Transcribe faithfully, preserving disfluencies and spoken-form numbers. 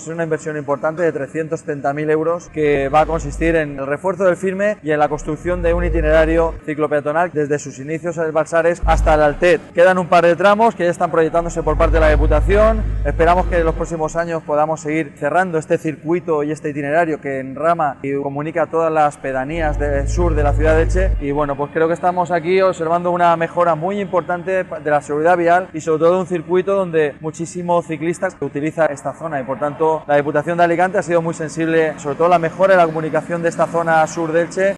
es una inversión importante de trescientos setenta mil euros que va a consistir en el refuerzo del firme y en la construcción de un itinerario ciclopeatonal desde sus inicios en el Balsares hasta el Altet. Quedan un par de tramos que ya están proyectándose por parte de la Diputación. Esperamos que en los próximos años podamos seguir cerrando este circuito y este itinerario que enrama y comunica todas las pedanías del sur de la ciudad de Elche. Y bueno, pues creo que estamos aquí observando una mejora muy importante de la seguridad vial y sobre todo un circuito donde muchísimos ciclistas utilizan esta zona y por tanto la Diputación de Alicante ha sido muy sensible sobre todo a la mejora de la comunicación de esta zona sur de Elche.